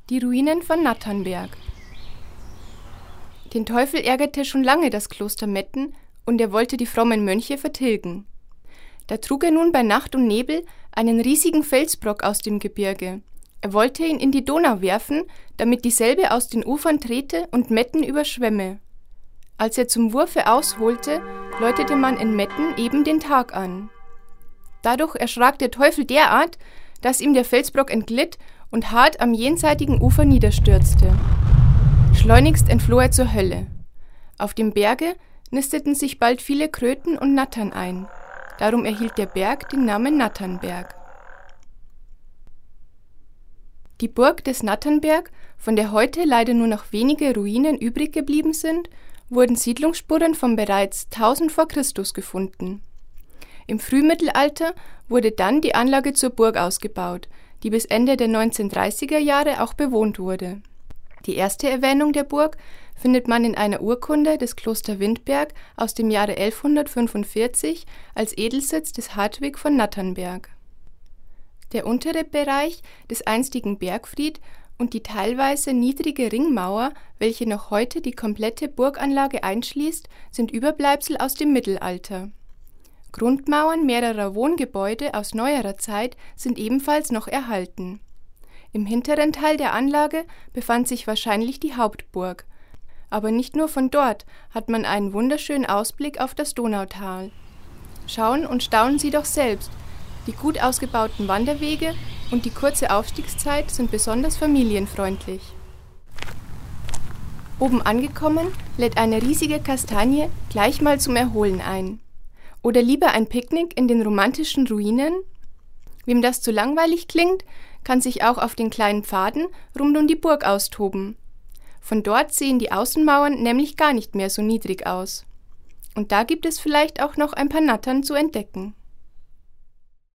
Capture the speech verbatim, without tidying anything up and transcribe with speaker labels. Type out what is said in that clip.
Speaker 1: Die Ruinen von Natternberg. Den Teufel ärgerte schon lange das Kloster Metten, und er wollte die frommen Mönche vertilgen. Da trug er nun bei Nacht und Nebel einen riesigen Felsbrock aus dem Gebirge. Er wollte ihn in die Donau werfen, damit dieselbe aus den Ufern trete und Metten überschwemme. Als er zum Wurfe ausholte, läutete man in Metten eben den Tag an. Dadurch erschrak der Teufel derart, dass ihm der Felsbrock entglitt und hart am jenseitigen Ufer niederstürzte. Schleunigst entfloh er zur Hölle. Auf dem Berge nisteten sich bald viele Kröten und Nattern ein. Darum erhielt der Berg den Namen Natternberg. Die Burg des Natternberg, von der heute leider nur noch wenige Ruinen übrig geblieben sind, wurden Siedlungsspuren von bereits tausend vor Christus gefunden. Im Frühmittelalter wurde dann die Anlage zur Burg ausgebaut, die bis Ende der neunzehnhundertdreißiger Jahre auch bewohnt wurde. Die erste Erwähnung der Burg findet man in einer Urkunde des Kloster Windberg aus dem Jahre elfhundertfünfundvierzig als Edelsitz des Hartwig von Natternberg. Der untere Bereich des einstigen Bergfried und die teilweise niedrige Ringmauer, welche noch heute die komplette Burganlage einschließt, sind Überbleibsel aus dem Mittelalter. Grundmauern mehrerer Wohngebäude aus neuerer Zeit sind ebenfalls noch erhalten. Im hinteren Teil der Anlage befand sich wahrscheinlich die Hauptburg. Aber nicht nur von dort hat man einen wunderschönen Ausblick auf das Donautal. Schauen und staunen Sie doch selbst. Die gut ausgebauten Wanderwege und die kurze Aufstiegszeit sind besonders familienfreundlich. Oben angekommen lädt eine riesige Kastanie gleich mal zum Erholen ein. Oder lieber ein Picknick in den romantischen Ruinen? Wem das zu langweilig klingt, kann sich auch auf den kleinen Pfaden rund um die Burg austoben. Von dort sehen die Außenmauern nämlich gar nicht mehr so niedrig aus. Und da gibt es vielleicht auch noch ein paar Nattern zu entdecken.